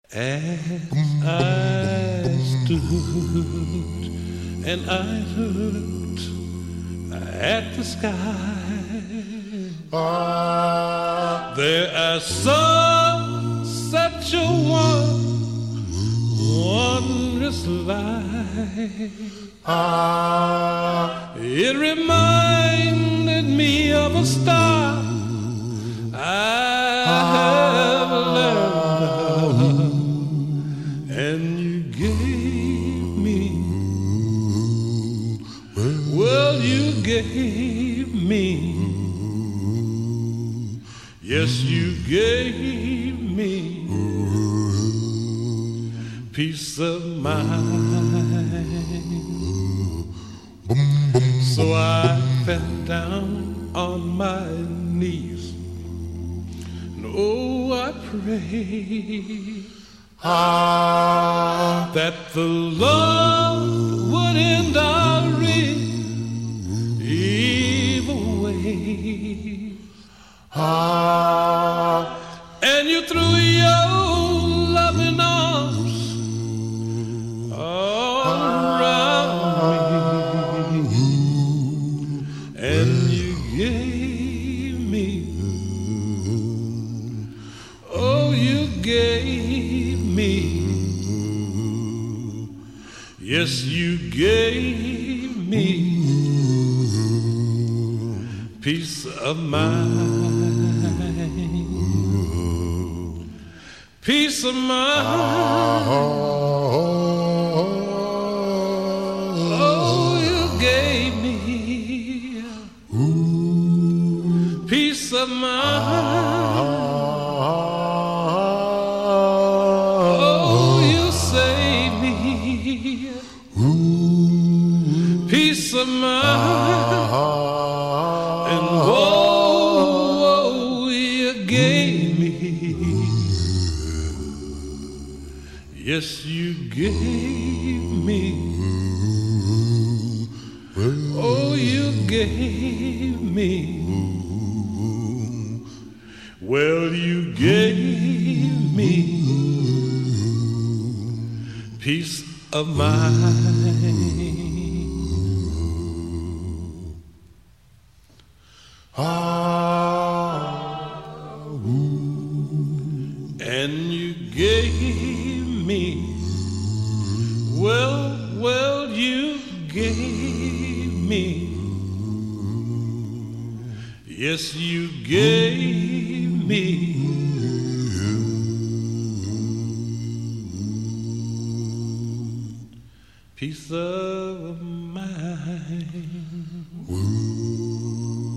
As I stood and I looked at the sky, there I saw such a wondrous light. It reminded me of a star I have learned of, and you gave me, well, you gave me, yes, you gave me peace of mind. So I fell down on my knees, and oh, I pray that the Lord would end our evil ways. And you threw your loving arms all around me, and you gave me, oh, you gave me, yes, you gave me peace of mind. Peace of mind. Oh, you gave me peace of mind. Oh, you saved me peace of mind. And oh, you gave me, yes, you gave me, oh, you gave me, well, you gave me peace of mind. And you gave me, well, you gave me, yes, you gave me peace of mind.